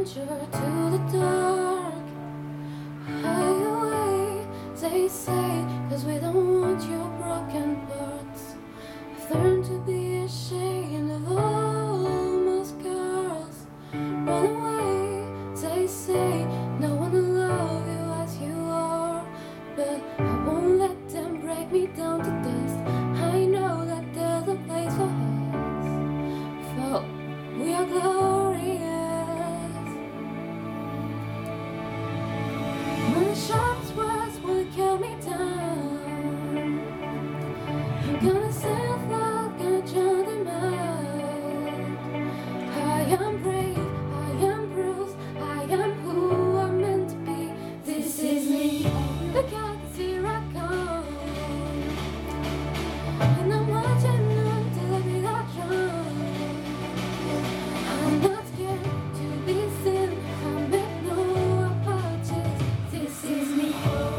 stranger to the dark. Hide away, they say, 'cause we don't want your broken parts. I've learned to be ashamed of all my scars. Run away, they say, no one will love you as you are. But I won't let them break me down to dust. I know that there's a place for us, for we are glorious. When the sharpest words will cut me down, I'm gonna self-love, gonna drown them out. I am brave, I am bruised, I am who I'm meant to be. This is me. Look out, here I come, and I'm watching until I be that drunk. I'm not scared to be seen, I make no apologies. This is me.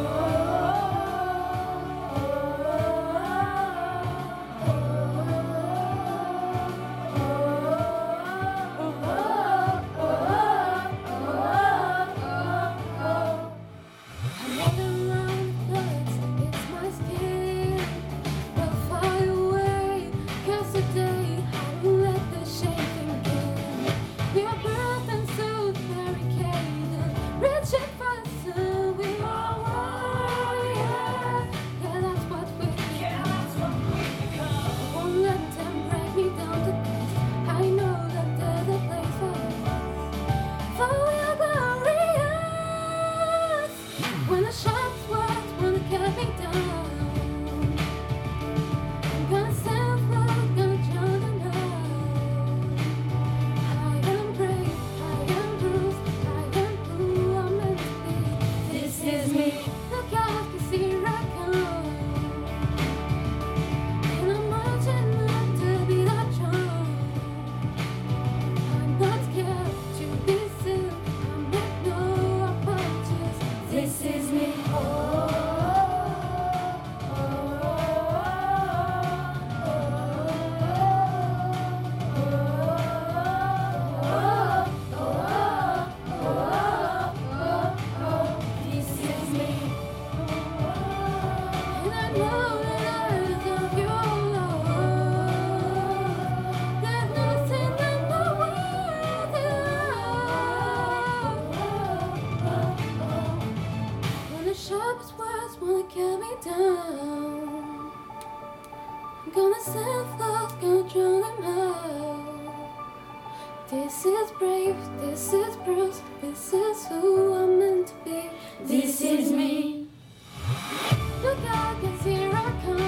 When the sharp words wanna cut me down, I'm gonna self-love, gonna drown them out. I am brave, I am bruised, I am who I'm meant to be. This is me. Look out, 'cause here I come, and I'm marching on to be that strong. I'm not scared to be seen, I make no apologies. This is me. This is me. And I know that I love you, Lord. There's nothing in the world that when the sharpest words wanna cut me down, I'm gonna self-love, gonna drown them out. This is brave, this is Bruce, this is who I'm meant to be. This is me. Look out, 'cause here I come.